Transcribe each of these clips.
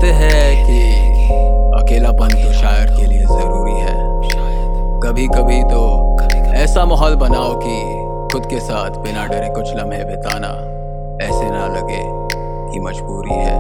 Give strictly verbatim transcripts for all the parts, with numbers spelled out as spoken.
कहते हैं कि अकेलापन तो शायर के लिए जरूरी है। कभी कभी तो ऐसा माहौल बनाओ कि खुद के साथ बिना डरे कुछ लम्हे बिताना ऐसे ना लगे कि मजबूरी है।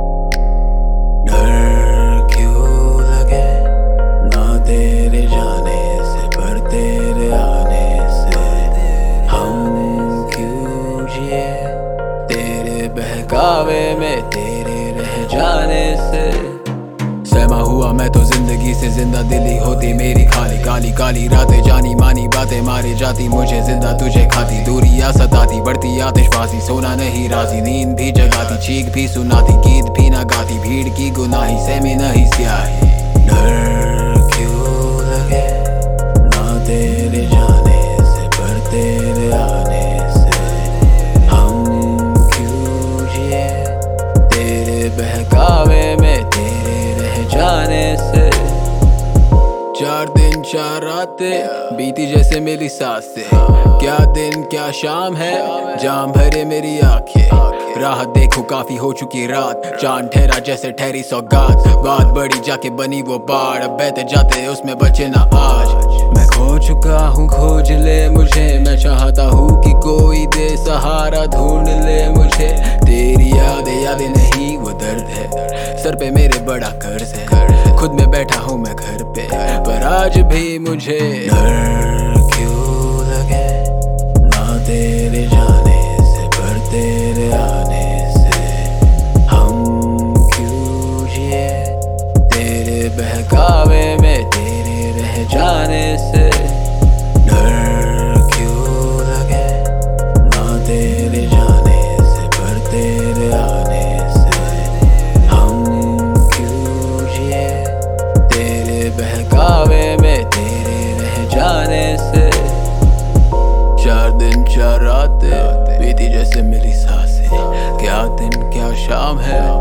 डर क्यों लगे ना तेरे जाने से, पर तेरे आने से हम क्यों जिए तेरे बहकावे में, तेरे रह जाने से। सहमा हुआ मैं तो जिंदगी से, जिंदा दिली होती मेरी खाली, काली काली रातें जानी मानी बातें मारी जाती, मुझे जिंदा तुझे खाती, दूरियां सताती, बढ़ती आतिशबाजी, सोना नहीं राजी, नींद भी जगाती, चीख भी सुनाती, गीत भी ना गाती, भीड़ की गुनाही सहमी नहीं स्याही। डर क्यों लगे ना तेरे जाने से, पर तेरे आने से हम क्यों जिए तेरे बहकावे में, तेरे रह जाने से। चार दिन चार रातें बीती जैसे मेरी सांसें, क्या दिन क्या शाम है, जाम भरे मेरी आंखें, राह देखो काफी हो चुकी रात, चांद ठहरा जैसे ठहरी सौगात, बात बड़ी जाके बनी वो बाढ़, अब बहते जाते उसमें बचे ना आज। मैं खो चुका हूँ खोज ले मुझे, मैं चाहता हूँ कि कोई दे सहारा, ढूंढ ले मुझे, तेरी यादें यादें नहीं वो दर्द है, सर पे मेरे बड़ा कर्ज है, खुद में बैठा हूँ मैं घर पे, पर आज भी मुझे डर क्यों लगे ना तेरे जाने से, पर तेरे आने से हम क्यों जिए तेरे बहकावे में, तेरे रह जाने से। डर क्यों लगे ना तेरे जाने से, पर तेरे आने से हम क्यों जिए तेरे बहकावे में, तेरे रह जाने से। चार दिन चार रातें बीती जैसे मेरी सांसें, क्या दिन क्या शाम है,